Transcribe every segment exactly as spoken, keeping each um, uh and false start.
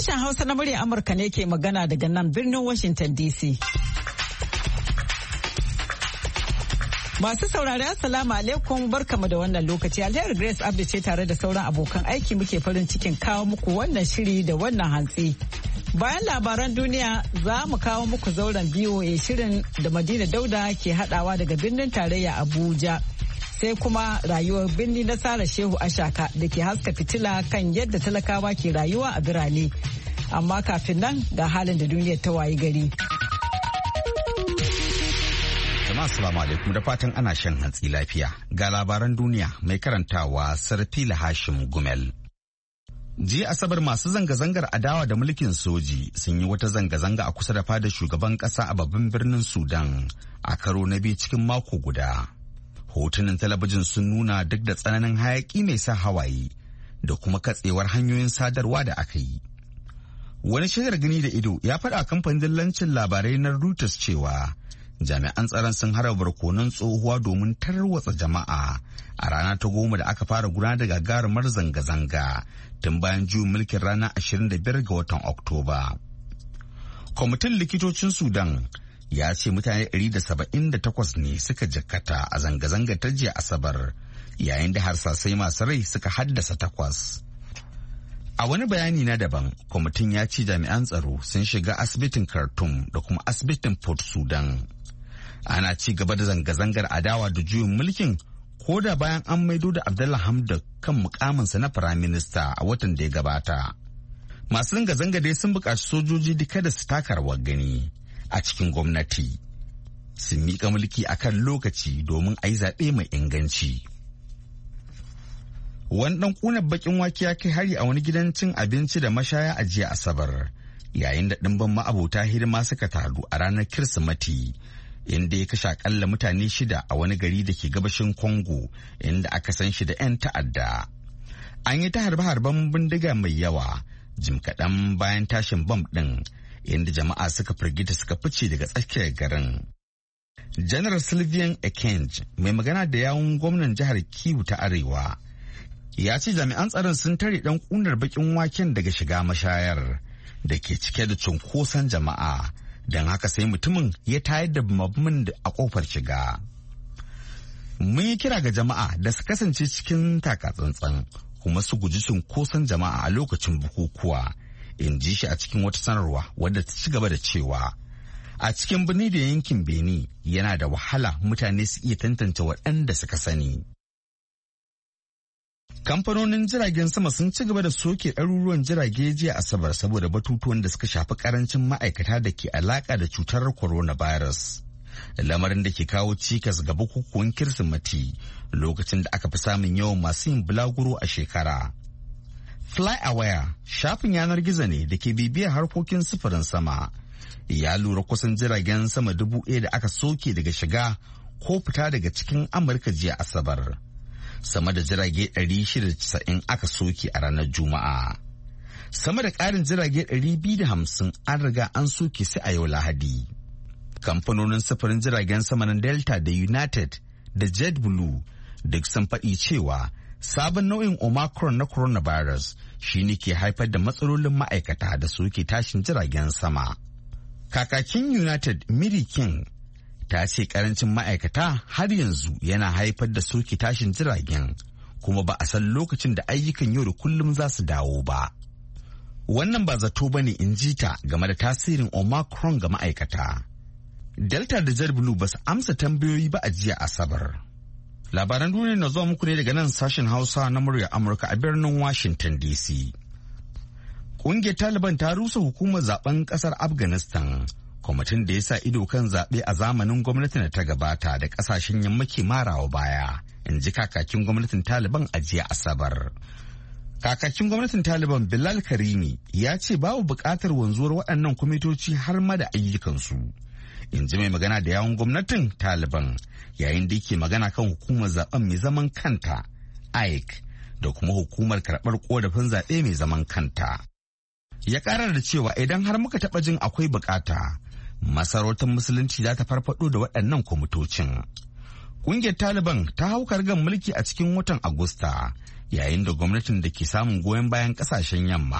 Sashen Hausa na murya Amurka ne ke magana daga nan birnin Washington D C. Masu saurari Assalamu alaikum barkamu da wannan lokaci. Alheri Grace Abdi ce tare da sauran abokan aiki muke farin cikin kawo muku wannan shiri da wannan hantsi. Bayan labaran duniya za mu kawo muku zauren B O A shirin da Madina Dauda ke hadawa daga birnin tarayya Abuja. Sai kuma rayuwar birni na Sara Shehu Ashaka da ke haska fitila kan yadda talakawa ke rayuwa a birane. Amma kafin nan ga halin da duniyar ta wayi gari. Jama'a assalamu alaikum da fatan ana shan hantsi lafiya. Ga labaran duniya mai karantawa Sarfila Hashim Gumel. Jiya Asabar masu zanga-zangar adawa da mulkin soji sun yi wata zanga-zanga a kusa da fadar shugaban kasa a babban birnin Sudan a karo na biyu cikin mako guda. Hotunan talabijin sun nuna duk da tsananin hayaki mai sa hawaye da kuma katsewar hanyoyin sadarwa da aka yi. Wani shaidar gani da ido ya faɗa kamfanin dillancin labarai na Reuters cewa jami'an tsaron sun harba barkonon tsohuwa domin tarwatsa jama'a a rana ta goma da aka fara gudanar da gagarumar zanga-zanga tun bayan juyin mulkin ranar ashirin da biyar ga watan Oktoba. Kwamitin likitocin Sudan ya ce mutane ɗari da saba'in da takwas ne suka jikkata a zanga-zangar ta jiya Asabar yayin da harsasai masu rai suka haddasa takwas. A wani bayani na daban, kwamitin ya ce jami'an tsaro sun shiga asibitin Khartoum da kuma asibitin Port Sudan. Ana ci gaba da zanga-zangar adawa da juyin mulkin ko da bayan an maido da Abdullah Hamdok kan mukaminsa na firaminista a watan da ya gabata. Masu zanga-zanga dai sun buƙaci sojoji duka da su taka rawar gani a cikin gwamnati. Sun miƙa mulki a kan lokaci domin a yi zaɓe mai inganci. Wani ɗan ƙunar baƙin wake ya kai hari a wani gidan cin abinci da mashaya a jiya Asabar, yayin da ɗimbin ma'abota hidima suka taru a ranar Kirsimati, inda ya kashe akalla mutane shida a wani gari da ke gabashin Congo, inda aka san shi da 'yan ta'adda. An yi ta harbe-harben bindiga mai yawa, jim kaɗan bayan tashin bam ɗin, inda jama'a suka firgita suka fice daga tsakiyar garin. Janar Sylvain Ekenge, mai magana da yawun gwamnan jihar Kivu ta Arewa, ya ce jami'an tsaron sun tare dan kunar bakin waken daga shiga mashayar da ke cike da cunkoson jama'a, don haka sai mutumin ya tayar da mabumin a kofar shiga. Mun yi kira ga jama'a da su kasance cikin takatsantsan kuma su guji cunkoson jama'a a lokacin bukukuwa, in ji shi a cikin wata sanarwa wadda ta ci gaba da cewa a cikin birni da yankin Beni yana da wahala mutane su iya tantance waɗanda suka sani. Kamfanonin jiragen sama sun ci gaba da soke ɗaruruwan jirage jiya Asabar saboda batutuwan da suka shafi karancin ma'aikata da ke alaƙa da cutar coronavirus. Lamarin da ke kawo cikas ga bukukuwan Kirsimeti lokacin da aka fi samun yawan masu yin bulaguro a shekara. FlyAware, shafin yanar gizo ne da ke bibiyar harkokin sufurin sama, ya lura kusan jiragen sama dubu ɗaya da aka soke daga shiga ko fita daga cikin Amurka jiya Asabar. Sama da jirage ɗari shida da casa'in aka soke a ranar Juma'a. Sama da ƙarin jirage ɗari biyu da hamsin an riga an soke su a yau Lahadi. Kamfanonin sufurin jiragen sama na Delta da United da JetBlue duk sun faɗi cewa sabon nau'in Omicron na coronavirus shi ne ke haifar da matsalolin ma'aikata da suke tashin jiragen sama. Kakakin United Mary King ta ce karancin ma'aikata har yanzu yana haifar da soke tashin jiragen kuma ba a san lokacin da ayyukan yau da kullum za su dawo ba. Wannan ba zato ba ne in ji ta game da tasirin Omicron ga ma'aikata. Delta da JetBlue ba su amsa tambayoyi ba a jiya Asabar. Labaran duniya na zuwa muku ne daga nan sashen Hausa na muryar Amurka a birnin Washington D C. Ƙungiyar Taliban ta rusa hukumar zaben ƙasar Afghanistan. Kwamitin da ya sa ido kan zaɓe a zamanin gwamnatin da ta gabata da ƙasashen yamma ke marawa baya, in ji kakakin gwamnatin Taliban a jiya Asabar. Kakakin gwamnatin Taliban Bilal Karimi ya ce babu buƙatar wanzuwar waɗannan kwamitoci har ma da ayyukansu, in ji mai magana da yawun gwamnatin Taliban yayin da yake magana kan hukumar zaben mai zaman kanta I C da kuma hukumar karɓar ƙorafin zaɓe mai zaman kanta. Ya ƙara da cewa idan har muka taɓa jin akwai buƙata, masarautar musulunci za ta farfado da waɗannan kwamitocin. Ƙungiyar Taliban ta hau kargan mulki a cikin watan Agusta, yayin da gwamnatin da ke samun goyon bayan ƙasashen yamma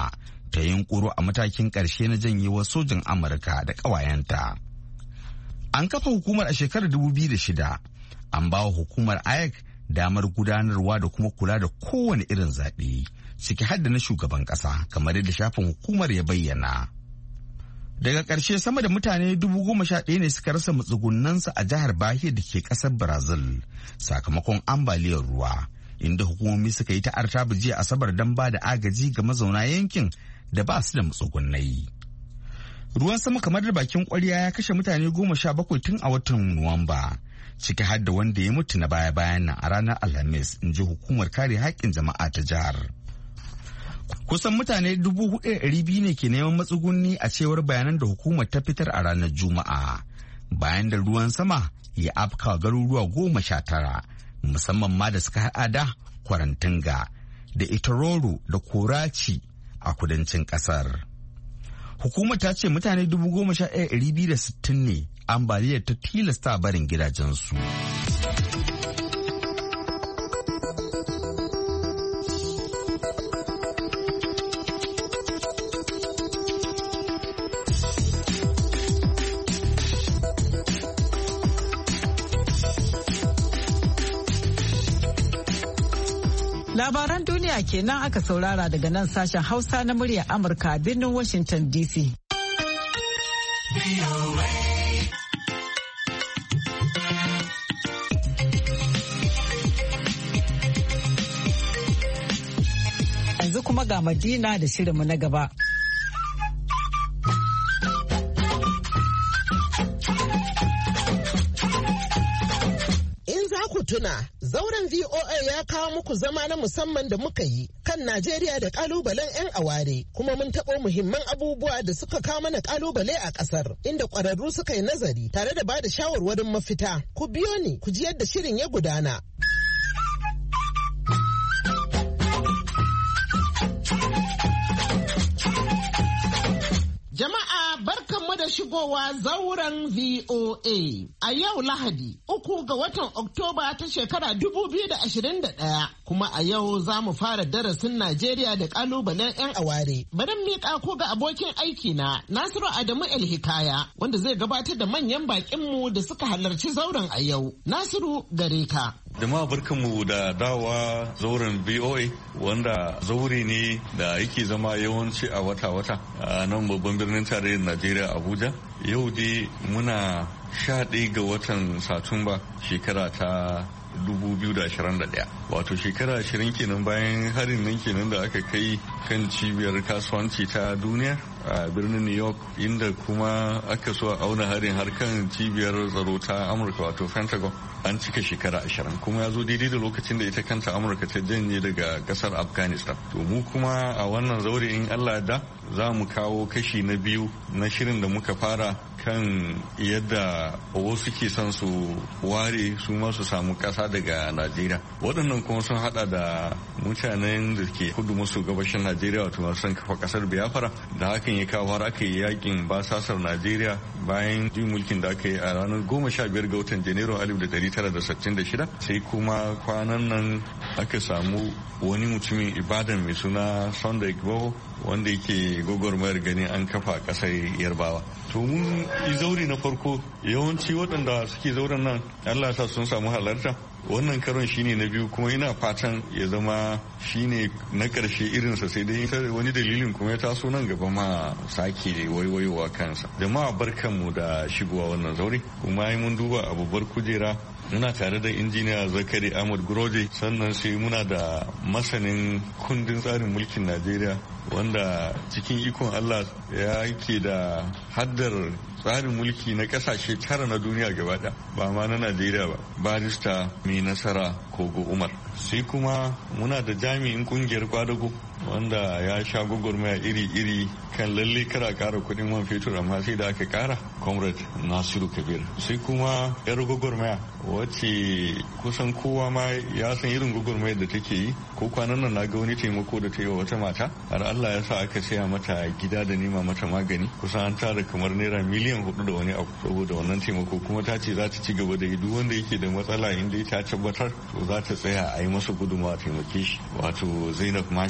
ta yunkuro a matakin ƙarshe na janyewar sojin Amurka da ƙawayenta. An kafa hukumar a shekarar dubu biyu da shida. An ba wa hukumar I A C damar gudanarwa da kuma kula da kowane irin zaɓe, ciki har da na shugaban ƙasa, kamar yadda shafin hukumar ya bayyana. Daga ƙarshe sama da mutane dubu goma sha ɗaya ne suka rasa matsugunansu a jihar Bahia da ke ƙasar Brazil sakamakon ambaliyar ruwa, inda hukumomi suka yi ta artabu jiya Asabar don ba da agaji ga mazauna yankin da ba su da matsugunai. Ruwan sama kamar da bakin ƙwarya ya kashe mutane goma sha bakwai tun a watan Nuwamba, ciki har da wanda ya mutu na baya-bayan nan a ranar Alhamis, in ji hukumar kare haƙƙin jama'a ta jihar. Kusan mutane dubu hudu da ɗari biyu ne ke neman matsuguni a cewar bayanan da hukumar ta fitar a ranar Juma'a, bayan da ruwan sama ya afka garuruwa goma sha tara, musamman ma da suka haɗa da Kwarantinga da Itororo da Koraci a kudancin ƙasar. Hukumar ta ce mutane dubu goma sha ɗaya ɗari biyu da sittin ne ambaliyar ta tilasta barin gidajensu. Labaran duniya kenan aka saurara daga nan sashen Hausa na muryar Amurka a birnin Washington D C. Yanzu kuma ga Madina da shirinmu na gaba. In za ku tuna, zauren V O A ya kawo muku zama na musamman da muka yi kan Najeriya da kalubalen 'yan aware, kuma mun taɓo muhimman abubuwa da suka kawo mana kalubale a ƙasar, inda ƙwararru suka yi nazari tare da ba da shawarwarin mafita. Ku biyo ni ku ji yadda shirin ya gudana. Jama'a barkanmu da shigowa zauren V O A a yau Lahadi uku ga watan Oktoba ta shekara dubu biyu da ashirin da ɗaya, kuma a yau za mu fara darasin Najeriya da kalubalen 'yan aware. Bari miƙa ko ga abokin aiki na Nasiru Adamu El Hikaya wanda zai gabatar da manyan baƙinmu da suka halarci zauren a yau. Nasiru gare ka. Jama'a barkanmu da dawa zauren V O A wanda zaure ne da yake zama yawanci a wata-wata a nan babban birnin tarayyar Najeriya Abuja. Yau dai muna sha ɗaya ga watan Satumba shekara ta dubu biyu da ashirin da ɗaya, wato shekara ashirin kenan bayan harin nan kenan da aka kai kan cibiyar kasuwanci ta duniya a birnin New York, inda kuma aka so a auna harin har kan cibiyar tsaro ta Amurka wato Pentagon. An cika shekara ashirin kuma ya zo daidai da lokacin da ita kanta Amurka ta janye daga kasar Afghanistan. To mu kuma a wannan zaure in Allah da za mu kawo kashi na biyu na shirin da muka fara kan yadda wasu ke son su ware su ma su samu kasa daga Najeriya. Waɗannan kuma sun hada da mutanen da ke kudu maso gabashin Najeriya wato masu son kafa kasar Biafra, da hakan ya kawo har aka yi yakin basasar Najeriya bayan jin mulkin da aka yi a ranar goma sha biyar ga watan Janairu alif da dari tara da sittin da shida. Sai kuma kwanan nan aka samu wani mutumin Ibadan mai suna Sunday Igboho wanda yake gwagwarmayar ganin an kafa kasar Yarbawa. To mun yi zauri na farko, yawanci waɗanda suke zauren nan Allah sa sun samu halarta. Wannan karon shine na biyu kuma ina fatan ya zama shine na ƙarshe irinsa, sai dai wani dalilin kuma ya taso nan gaba ma sake waiwayowa kansa. Jama'a barkanmu da shigowa wannan zaure, kuma mun duba a babbar kujera muna tare da injiniya Zakari Ahmad Guroje, sannan sai muna da masanin kundin tsarin mulkin Najeriya wanda cikin ikon Allah ya ke da haddar tsarin mulki na kasashe tara na duniya gaba ɗaya, ba ma na Najeriya ba, barista mai nasara Kogo Umar. Sai kuma muna da jami'in kungiyar kwadago wanda ya sha gwagwarmaya iri-iri kan lalle kara kara kudin man fetur, amma sai da aka kara, comrade Nasiru Kabir. Sai kuma yar gwagwarmaya wacce kusan kowa ma ya san irin gwagwarmayar da take yi, ko kwanan nan na ga wani taimako da ta yi wa wata mata har Allah ya sa aka saya mata gida da nema mata magani, kusan an tara kamar naira miliyan hudu da wani abu saboda wannan taimako, kuma ta ce za ta ci gaba da yi duk wanda yake da matsala inda ta tabbatar to za ta tsaya a yi masa gudunmawa taimake shi. Wato Zainab Marshall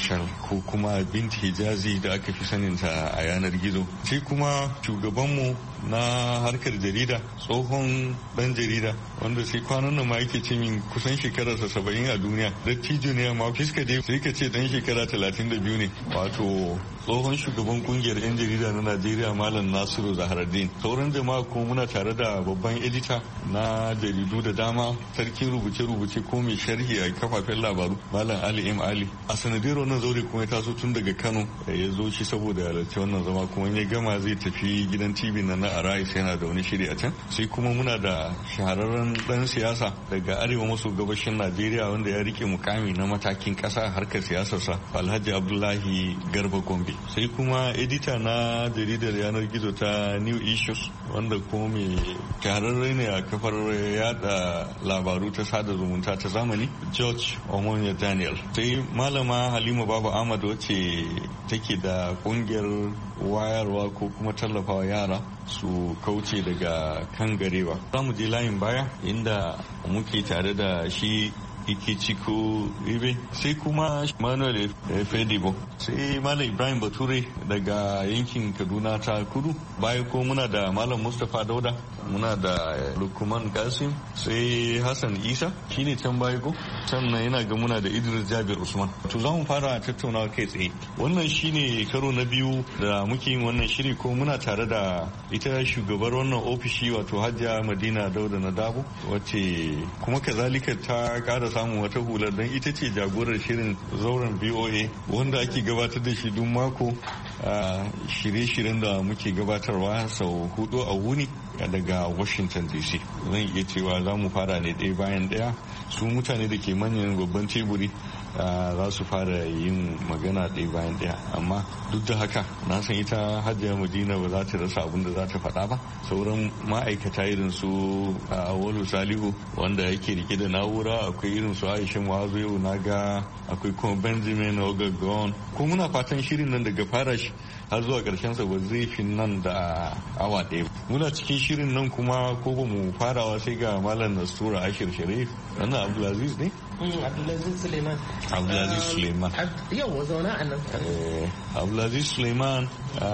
ko kuma Binti Hijazi da aka fi saninta a yanar gizo. Sai kuma shugabanmu na harkar jarida, tsohon dan jarida wanda sai kwanan nan ma yake ce min kusan shekararsa saba'in a duniya. Dattijo ne amma fiska dai sai ka ce dan shekara talatin da biyu ne. Wato tsohon shugaban kungiyar 'yan jarida na Najeriya Malam Nasiru Zaharaddin. Sauran jama'a kuma muna tare da babban edita na jaridu da dama, sarkin rubuce-rubuce ko mai sharhi a kafafen labaru Malam Ali M Ali. A sanadiyar wannan zaure kuma ya taso tun daga Kano ya zo shi saboda halarci wannan zama, kuma ya gama zai tafi gidan T V na Arise yana da wani shiri a can. Sai kuma muna da shahararren dan siyasa daga arewa maso gabashin Najeriya wanda ya rike mukami na matakin kasa harkar siyasarsa, Alhaji Abdullahi Garba Gombe. Sai kuma edita na jaridar yanar gizo ta New Issues wanda kuma mai shahararre ne a kafar yada labaru ta sada zumunta ta zamani, George Omonia Daniel. Sai malama Halima Baba Ahmad wacce take da kungiyar wayarwa ko kuma tallafawa yara su kauce daga kan garewa. Za mu je layin baya inda muke tare da shi Ikechukwu Ibe, sai kuma Manuel Fedibo, sai Malam Ibrahim Bature daga yankin Kaduna ta Kudu. Baya ko muna da Malam Mustapha Dauda, muna da Lukman Kasim, sai Hassan Isa shine can baya ko, sannan yana ga muna da Idris Jabir Usman. To za mu fara tattaunawa kai tsaye. Wannan shine karo na biyu da muke yin wannan shiri, ko muna tare da ita shugabar wannan ofishi wato Hajiya Madina Dauda na Dabo, wacce kuma kazalika ta kara samun wata hular don ita ce jagorar shirin zauren B O A wanda ake gabatar da shi duk mako a shirye-shiryen da muke gabatarwa sau hudu a wuni daga Washington D C. Zan iya cewa za mu fara ne ɗaya bayan ɗaya. Su mutane da ke manyan babban teburi za su fara yin magana ɗaya bayan ɗaya, amma duk da haka na san ita Hajiya Madina ba za ta rasa abin da za ta faɗa ba. Sauran ma'aikata irin su Awalu Salihu wanda yake rike da na'ura, akwai irin su Aisha Muazu, yau na ga akwai kuma Benjamin Ogagon. Ko muna fatan shirin nan daga fara shi har zuwa ƙarshen sa ba zai fi nan da awa ɗaya. Muna cikin shirin nan kuma ko ba mu farawa sai ga Malam Nastura Ashir Sharif, wannan Abdulaziz ne? Abdulaziz Suleiman. Abdulaziz Suleiman. Yau zauna a nan. Abdulaziz Suleiman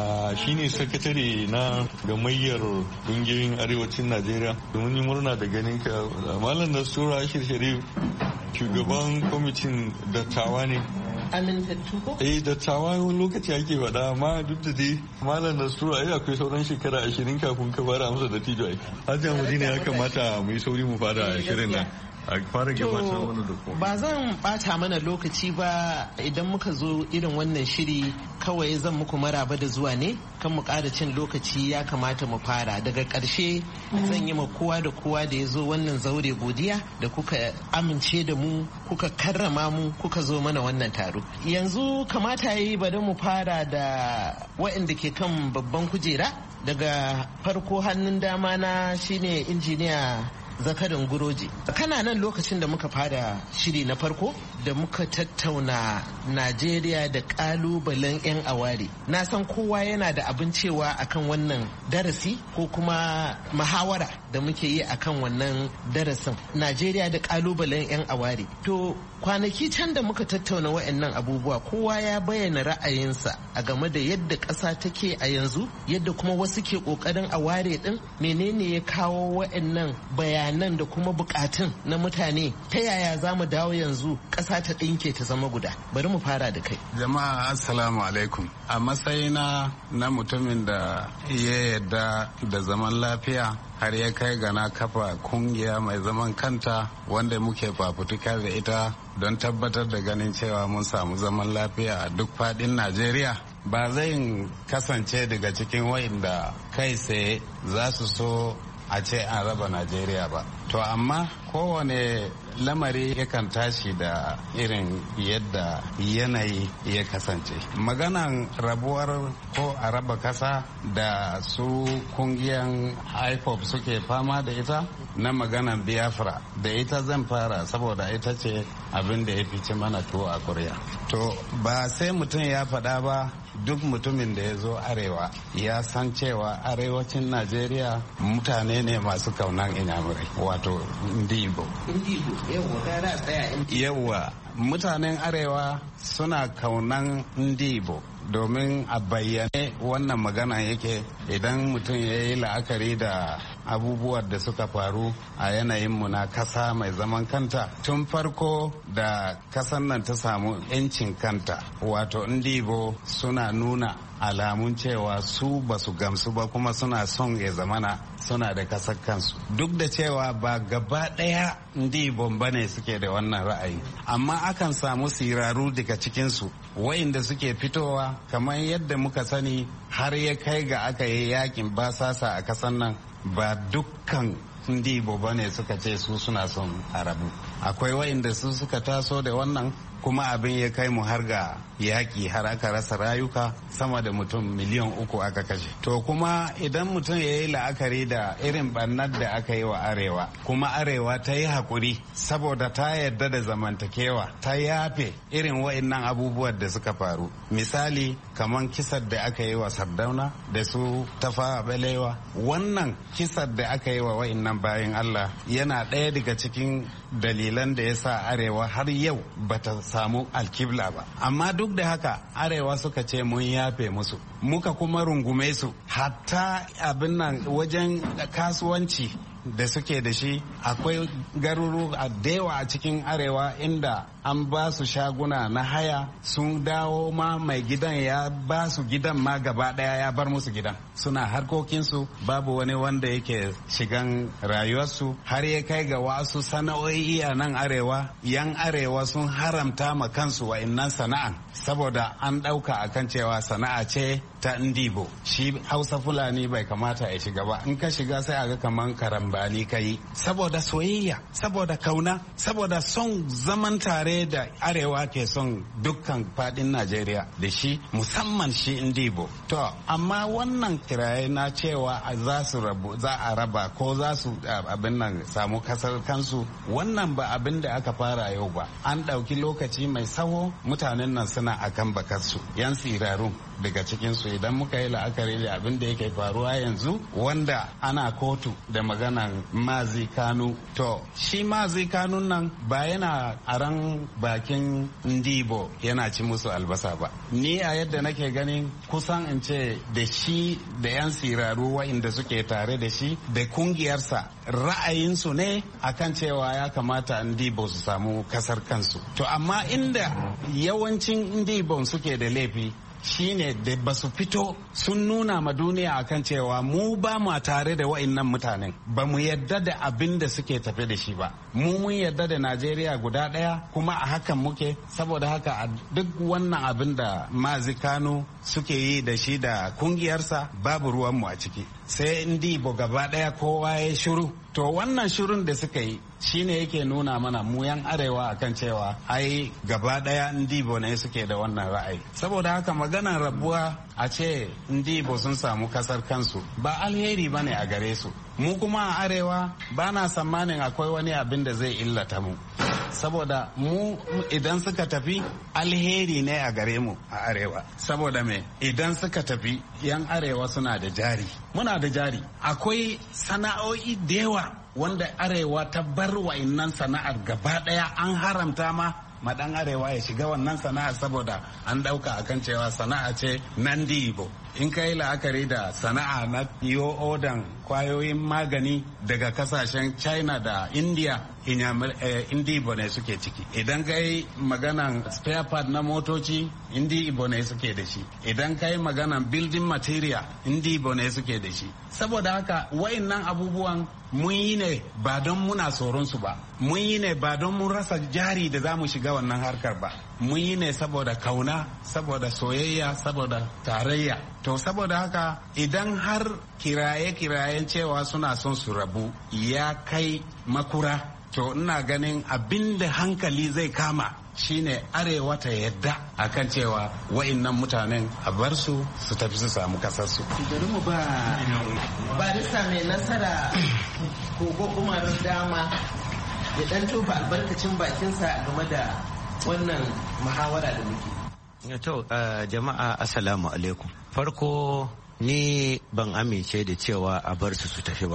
shine sakatare na gamayyar kungiyoyin arewacin Najeriya. Domin yi murna da ganin ka. Malam Nastura Ashir Sharif shugaban kwamitin dattawa ne. Amintattu ko? Eh, dattawa wani lokaci ake faɗa, amma duk da dai Malam Nastura ai akwai sauran shekara ashirin kafin ka fara amsa da tijo ai. Hajiya Madina ya kamata mu yi sauri mu fara shirin nan. A fara gabatar wani da ba zan bata mana lokaci ba idan muka zo irin wannan shiri, kawai zan muku maraba da zuwa ne, kan mu ƙara cin lokaci ya kamata mu fara. Daga ƙarshe zan yi ma kowa da kowa da ya zo wannan zaure godiya da kuka amince da mu, kuka karrama mu, kuka zo mana wannan taro. Yanzu kamata yi bari mu fara da waɗanda ke kan babban kujera. Daga farko hannun dama na shine injiniya Zakarin Guroje. Kana nan lokacin da muka fara shiri na farko da muka tattauna Najeriya da kalubalen 'yan aware. Na san kowa yana da abin cewa akan wannan darasi ko kuma muhawara da muke yi akan wannan darasin. Najeriya da kalubalen 'yan aware. To kwanaki can da muka tattauna wa'annan abubuwa, kowa ya bayyana ra'ayinsa a game da yadda ƙasa take a yanzu, yadda kuma wasu ke ƙoƙarin a ware ɗin, menene ya kawo wa'annan bayanan da kuma buƙatun na mutane, ta yaya za mu dawo yanzu ƙasa ta ɗinke ta zama guda. Bari mu fara da kai. Jama'a assalamu alaikum. A matsayina na mutumin da ya yarda da zaman lafiya har ya kai ga na kafa kungiya mai zaman kanta wanda muke fafutukar da ita don tabbatar da ganin cewa mun samu zaman lafiya a duk faɗin Najeriya. Ba zai kasance daga cikin wa'inda kai tsaye za su so a ce an raba Najeriya ba. To amma kowane lamari yakan tashi da irin yadda yanayi ya kasance. Maganan rabuwar ko a raba kasa da su kungiyan I P O B suke fama da ita na maganan Biafra, da ita zan fara saboda ita ce abin da ya fice mana tuwo a ƙuriya. To ba sai mutum ya faɗa ba, duk mutumin da ya zo arewa ya san cewa arewacin Najeriya mutane ne masu kaunan inyamurai, wato ndi Ndibo. Ndibo, yawwa gara tsaya Ndibo. Yawwa, mutanen arewa suna kaunan Ndibo domin a bayyane wannan magana yake idan mutum ya yi la'akari da abubuwan da suka faru a yanayinmu na kasa mai zaman kanta tun farko da kasan nan ta samu 'yancin kanta, wato Ndibo suna nuna alamun cewa su ba su gamsu ba kuma suna son ya zamana suna da kasar kansu, duk da cewa ba gaba ɗaya Ndibo ba ne suke da wannan ra'ayi, amma akan samu siraru daga cikinsu wa'inda suke fitowa kamar yadda muka sani har ya kai ga aka yi yakin basasa a kasan nan. Ba dukkan Ndibo ba ne suka ce su suna son arabu, akwai wa'inda su suka taso da wannan kuma abin ya kai mu har ga yaƙi, har aka rasa rayuka sama da mutum miliyan uku aka kashe. To kuma idan mutum ya yi la'akari da irin ɓannar da aka yi wa arewa, kuma arewa ta yi haƙuri saboda ta yarda da zamantakewa, ta yafe irin wa'innan abubuwan da suka faru. Misali kamar kisar da aka yi wa Sardauna da su Tafawa Balewa, wannan kisar da aka yi wa wa'innan bayan Allah yana ɗaya daga cikin dalilan da ya sa arewa har yau bata samu alkibla ba. Amma duk da haka arewa suka ce mun yafe musu, muka kuma rungume su, hatta abin nan wajen kasuwanci da suke da shi. Akwai garuru a dewa a cikin arewa inda an ba su shaguna na haya, sun dawo ma mai gidan ya ba su gidan ma gaba daya, ya bar musu gidan, suna harkokinsu, babu wani wanda yake shigan rayuwarsu. Har ya kai ga wasu sana'o'i a nan arewa, yan arewa sun haramta ma kansu wa'innan sana'an saboda an ɗauka akan cewa sana'a ce ta Ndibo. Shi Hausa Fulani bai kamata ya shiga ba, in ka shiga sai a ga kaman karambani kai, saboda soyayya, saboda kauna, saboda son zaman tare da arewa ke son dukkan fadin Najeriya da shi, musamman shi Ndibo. To amma wannan kiraye na cewa za su rabu, za a raba ko za su abin nan samu kasar kansu, wannan ba abin da aka fara yau ba, an ɗauki lokaci mai tsawo. Mutanen nan suna akan bakarsu, yan sirarun daga cikinsu, idan muka yi la'akari da abin da yake faruwa yanzu, wanda ana kotu da maganan Mazi Kanu. To shi Mazi Kanun nan ba yana aran bakin Ndibo yana ci musu albasa ba. Ni a yadda nake ganin kusan in ce da shi da yan siraru wa'inda suke tare da shi da kungiyarsa ra'ayinsu ne akan cewa ya kamata Ndibo su samu kasar kansu. To amma inda yawancin Ndibo suke da laifi shine da ba su fito sun nuna ma duniya akan cewa mu ba mu tare da wa'innan mutanen, ba mu yadda da abin da suke tafe da shi ba. Mu mun yadda da Najeriya guda ɗaya, kuma a hakan muke. Saboda haka a duk wannan abin da Mazi Kanu suke yi da shi da kungiyarsa babu ruwanmu a ciki, sai Ndibo gaba ɗaya kowa ya shiru. To wannan shirun da suka yi shine yake nuna mana mu yan arewa akan cewa ai gaba daya Ndibo ne suke da wannan ra'ayi. Saboda haka maganar rabuwa a ce Ndibo sun samu kasar kansu ba alheri bane a gare su. Mu kuma a arewa ba na tsammanin akwai wani abin da zai illata mu, saboda mu idan suka tafi alheri ne a gare mu a arewa. Saboda me, idan suka tafi yan arewa suna da jari, muna da jari, akwai sana'o'i da yawa wanda arewa ta bar wa'innan sana'ar gaba daya, an haramta ma madan arewa ya shiga wannan sana'ar saboda an dauka akan cewa sana'a ce nan Ndibo. In ka yi la'akari da sana'a na yo odan kwayoyin magani daga kasashen China da India, Ndibo ne suke ciki. Idan ka yi maganan spare part na motoci, Ndibo ne suke da shi. Idan ka yi maganan building material, Ndibo ne suke da shi. Saboda haka wa'innan abubuwan mun yi ne ba don muna tsoron su ba, mun yi ne ba don mun rasa jari da za mu shiga wannan harkar ba, mun yi ne saboda kauna, saboda soyayya, saboda tarayya. To saboda haka idan har kiraye-kirayen cewa suna son su rabu ya kai makura, to ina ganin abin da hankali zai kama shine arewa ta yadda akan cewa wa'innan mutanen a bar su su tafi su samu kasarsu. mu ba barista mai nasara kogo umar dama ya dan tofa albarkacin bakinsa game da wannan muhawara da muke. To jama'a assalamu alaikum. Farko ni ban amince da cewa a bar su su tafi ba,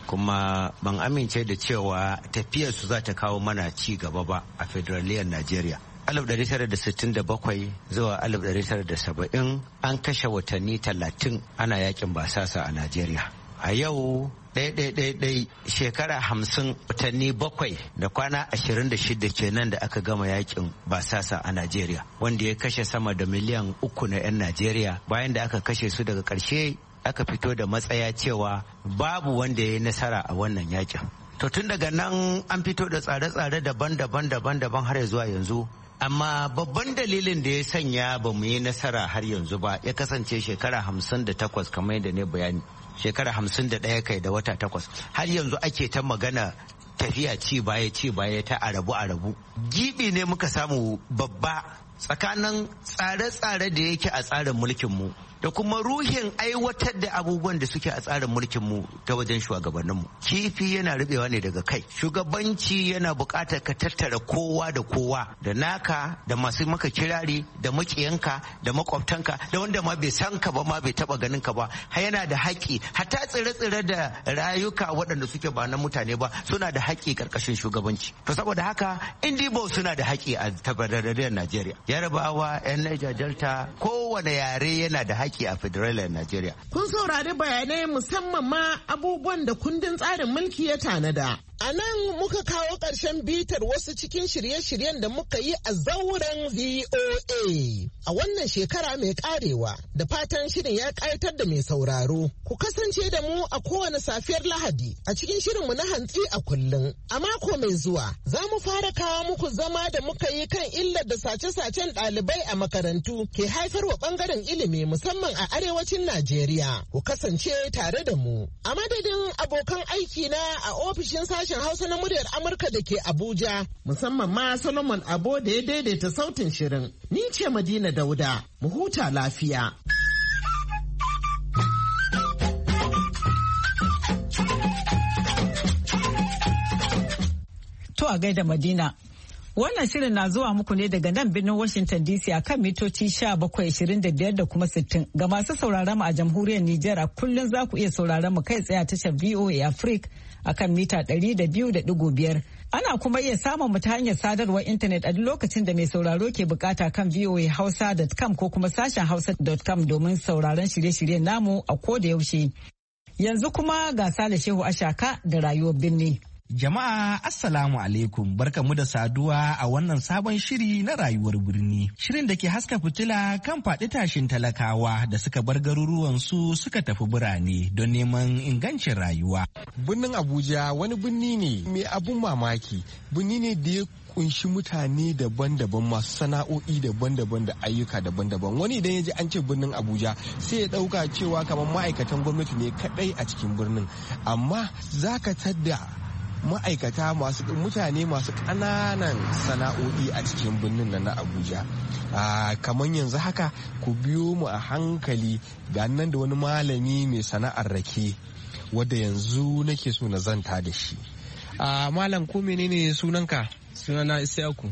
kuma ban amince da cewa tafiyarsu za ta kawo mana ci gaba ba a federaliyar Najeriya. alif ɗari tara da sittin da bakwai zuwa alif ɗari tara da saba'in an kashe watanni talatin ana yakin basasa a Najeriya. A yau ɗai-ɗai-ɗai shekara hamsin watanni bakwai da kwana ashirin da shida kenan da aka gama yakin basasa a Najeriya, wanda ya kashe sama da miliyan uku na 'yan Najeriya. Bayan da aka kashe su daga ƙarshe aka fito da matsaya cewa babu wanda ya yi nasara a wannan yakin. To tun daga nan an fito da tsare-tsare daban-daban daban-daban har zuwa yanzu. Amma babban dalilin da ya sanya ba mu yi nasara har yanzu ba ya kasance shekara hamsin da takwas kamar yadda ne bayani. Shekara hamsin da ɗaya kai da wata takwas har yanzu ake ta magana tafiya ci baya ci baya ta arabu arabu. Gibi ne muka samu babba tsakanin tsare-tsare da yake a tsarin mulkinmu da kuma ruhin aiwatar da abubuwan da suke a tsarin mulkinmu ta wajen shugabanninmu. Kifi yana rubewa ne daga kai. Shugabanci yana buƙatar ka tattara kowa da kowa, da naka, da masu maka kirari, da maƙiyanka, da makwabtanka, da wanda ma bai san ka ba ma bai taɓa ganin ka ba. Har yana da haƙƙi, hatta tsire-tsire da rayuka waɗanda suke ba na mutane ba suna da haƙƙi ƙarƙashin shugabanci. To saboda haka Indibo suna da haƙƙi a tabbatarriyar Najeriya. Yarabawa, 'yan Niger Delta, kowane yare yana da haƙƙi a federalin Najeriya. Kun saurari bayanai musamman ma abubuwan da kundin tsarin mulki ya tanada. A nan muka kawo ƙarshen bitar wasu cikin shirye-shiryen da muka yi a zauren V O A a wannan shekara mai karewa, da fatan shirin ya ƙayatar da mai sauraro. Ku kasance da mu a kowane safiyar Lahadi a cikin shirinmu na hantsi a kullum. A mako mai zuwa za mu fara kawo muku zama da muka yi kan illar da sace-sacen ɗalibai a makarantu ke haifarwa ɓangaren ilimi musamman a arewacin Najeriya. Ku kasance tare da mu. A madadin abokan aiki na a ofishin sashen Hausa na muryar Amurka da ke Abuja, musamman ma Solomon Abo da ya daidaita sautin shirin. Ni ce Madina Dauda, mu huta lafiya. To a gaida Madina. Wannan shirin na zuwa muku ne daga nan birnin Washington D C a kan mitoci sha bakwai ashirin da biyar da kuma sittin. Ga masu sauraron mu a jamhuriyar Nijar a kullum za ku iya sauraron mu kai tsaye a tashar V O A Africa a kan mita ɗari da biyu da ɗigo biyar. Ana kuma iya samun mu ta hanyar sadarwar intanet a duk lokacin da mai sauraro ke bukata kan v o a hausa dot com ko kuma sashen hausa dot com domin sauraron shirye-shiryen namu a ko da yaushe. Yanzu kuma ga Sale Shehu Ashaka da rayuwar birni. Jama'a Assalamu alaikum, barkamu da saduwa a wannan sabon shiri na rayuwar birni. Shirin da ke haska fitila kan faɗi tashin talakawa da suka bar garuruwansu suka tafi birane don neman ingancin rayuwa. Birnin Abuja wani birni ne mai abun mamaki, birni ne da ya kunshi mutane daban-daban masu sana'o'i daban-daban da ayyuka daban-daban. Wani idan ya ji an ce birnin Abuja sai ya ɗauka cewa kamar ma'aikatan gwamnati ne kaɗai a cikin birnin, amma za ka tadda ma'aikata masu mutane masu ƙananan sana'o'i a cikin birnin nan na Abuja. Kamar yanzu haka ku biyo mu a hankali ga nan da wani malami mai sana'ar rake wadda yanzu nake so na zanta da shi. Malam, ko menene sunanka? Sunana Isiyaku.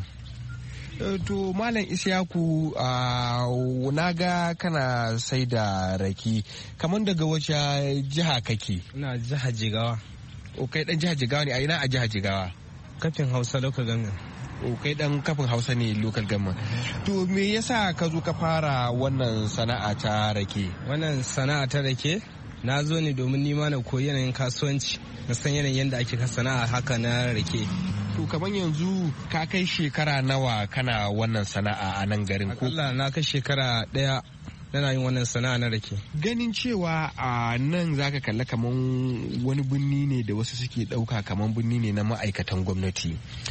To Malam Isiyaku, na ga kana sai da rake, kamar daga wace jiha kake? Ina jihar Jigawa. O kai dan jihar Jigawa ne, a ina a jihar Jigawa? Kafin Hausa local government. O kai dan kafin Hausa ne local government. To me yasa ka zo ka fara wannan sana'a ta rake? Wannan sana'a ta rake na zo ne domin nima na koyi yanayin kasuwanci, na san yanayin yadda ake sana'a haka na rake. To kamar yanzu ka kai shekara nawa kana wannan sana'a a nan garin ko? Akalla na kai shekara daya yana yin wannan sana'a na rake. Ganin cewa a nan zaka kalla kaman wani birni ne da wasu suke dauka kaman birni ne na ma'aikatan gwamnati.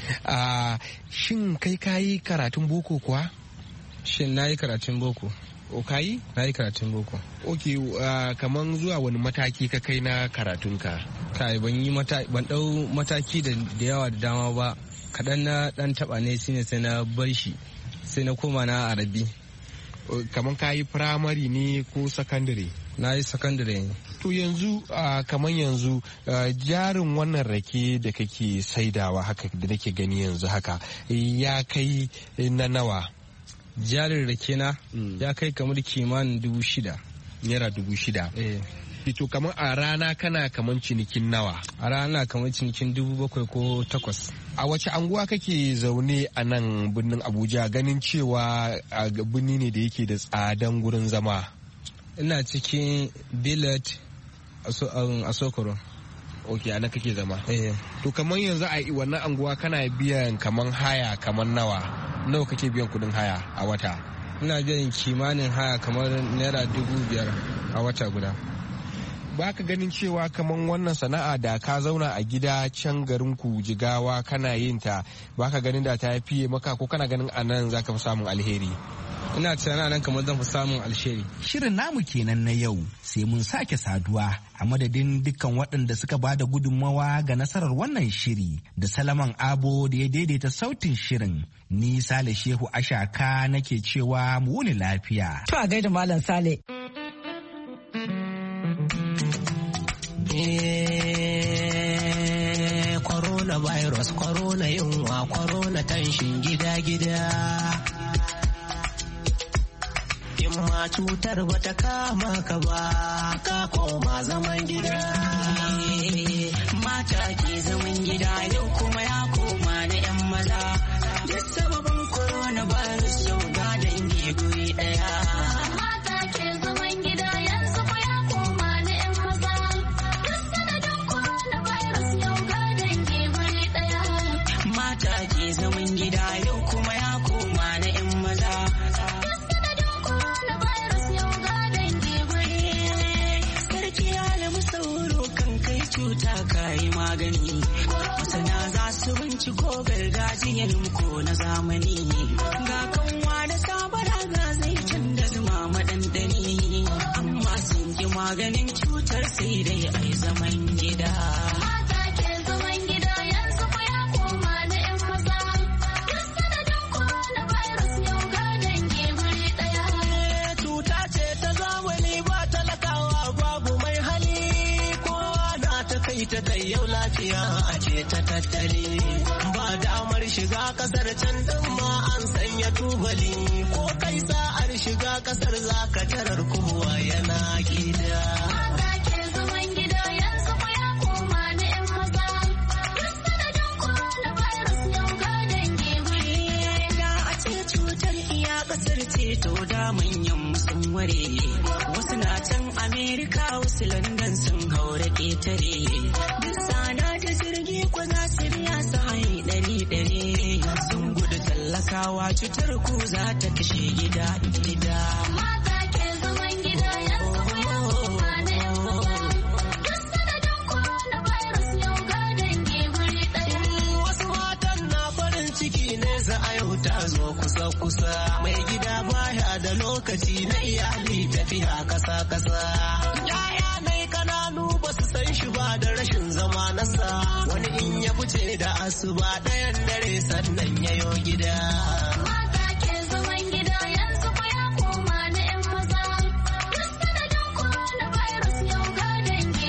Shin kai kayi karatun boko kuwa? Shin na yi karatun boko. O kayi? Na yi karatun boko. Ok, kaman zuwa wani mataki ka kai na karatunka? Kai ban yi ban dau mataki da yawa da dama ba. Kaɗan na ɗan taɓa ne shine sai na bar shi, sai na koma na Arabi. Kamar ka yi firamare ne ko sakandare? Na yi sakandare ne. To yanzu kamar yanzu jarin wannan rake da kake saidawa haka da nake gani yanzu haka ya kai na nawa? Jarin rake na ya kai kamar kimanin dubu shida. Naira dubu shida? Eh. To kamar a rana kana kamar cinikin nawa? A rana kamar cinikin dubu bakwai ko takwas. A wace anguwa kake zaune a nan birnin Abuja, ganin cewa a birni ne da yake da tsadan gurin zama? Ina cikin Billet a Sokoro. Ok, ana kake zama? Eh. To kamar yanzu a wannan anguwa kana biyan kamar haya kamar nawa? Nawa kake biyan kudin haya a wata? Ina biyan kimanin haya kamar naira dubu biyar a wata guda. Ba ka ganin cewa kamar wannan sana'a da ka zauna a gida can garin ku Jigawa kana yin ta, ba ka ganin da ta fiye maka, ko kana ganin a nan za ka fi samun alheri? Ina tunanin nan kamar zan fi samun alheri. Shirin namu kenan na yau, sai mun sake saduwa a madadin dukkan waɗanda suka ba da gudunmawa ga nasarar wannan shiri da Salaman Abo da ya daidaita sautin shirin. Ni Sale Shehu Ashaka nake cewa mu wuni lafiya. To a gaida Malam Sale. Corona virus, corona yunwa, corona tanshin gida-gida. In ma cutar bata kama ka ba, ka koma zaman gida. Mata ke zaman gida yau kuma ya koma na 'yan maza. Da sababin corona virus yau ga dangi guri daya. Zaman gida yau kuma ya koma na 'yan maza. Sarki alamu sauro kan kai cuta kayi magani. Masana za su binciko gargajiyar ko na zamani. Ga kanwa da sabara ga zaitun da zuma madandani. Amma sun ki maganin cutar sai dai ai zaman gida. Ta kai yau lafiya a ce ta tattali, ba damar shiga kasar can din ma an sanya tubali, ko kai sa'ar shiga kasar zaka tarar kowa yana gida. To da manyan sun ware, wasu na can Amerika, wasu London sun haura ƙetare. Duk sana da jirgi ko za su biya su haye ɗari ɗari. Sun gudu tallakawa cutar ku za ta kashe gida gida. Mata ke zaman gida yanzu kuma koma na 'yan maza. Duk sanadin coronavirus yau ga dangi guri ɗaya. Wasu matan na farin ciki ne za a yau ta zo kusa kusa. Mai gida baya da lokaci na iyali tafiya kasa kasa. Yaya mai kananu ba su san shi ba da rashin zama nasa. Wani in ya fice da asuba ɗayan dare sannan yayo gida. Mata ke zaman gida yanzu ko ya koma na 'yan maza. Duk sanadin coronavirus yau ga dangi.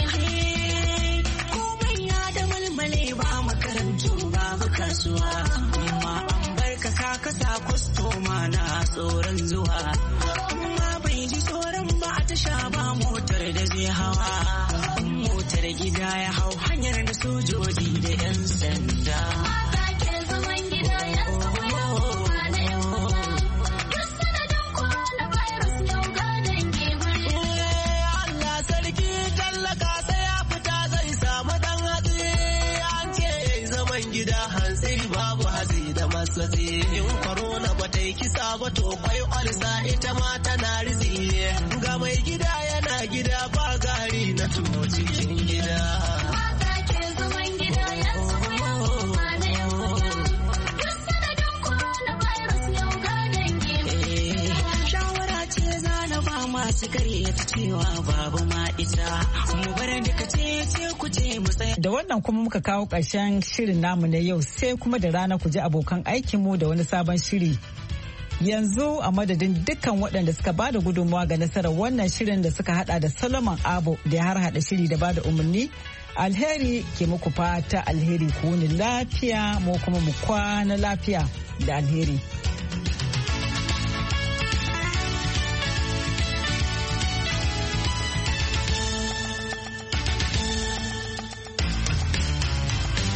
Komai ya da malmale ba makarantu babu kasuwa. Amma an barka ka kasa kwastoma na tsoron zuwa, amma bai ji tsoron ba a tasha ba motar da zai hawa. Motar gida ya hau hanyar da sojoji da 'yan sanda. Mata ke zaman gida yanzu ko ya koma na 'yan maza. Duk sanadin coronavirus yau ga dangi bari. Allah sarki tallaka sai ya fita zai samu dan hatsi. An ce yayi zaman gida hantsi babu hatsi da matsatsi. In corona ba ta yi kisa ba to kwai olsa ita ma tana rizi. Ga mai gida yana gida ba gari na tuwo cikin gida. Mata ke zaman gida yanzu ko ya koma na 'yan maza. Duk sanadin coronavirus yau ga dangi bari. Shawara ce za na ba masu karyata cewa babu ma ita. Mu bar duka ce ce ku ce mu tsaya. Da wannan kuma muka kawo ƙarshen shirin namu na yau, sai kuma da rana ku ji abokan aikinmu da wani sabon shiri. Yanzu a madadin dukkan waɗanda suka ba da gudunmawa ga nasarar wannan shirin da suka hada da Solomon Abo da ya har hada shiri da ba da umarni, alheri ke muku fata alheri ku wuni lafiya mu kuma mu kwana lafiya da alheri.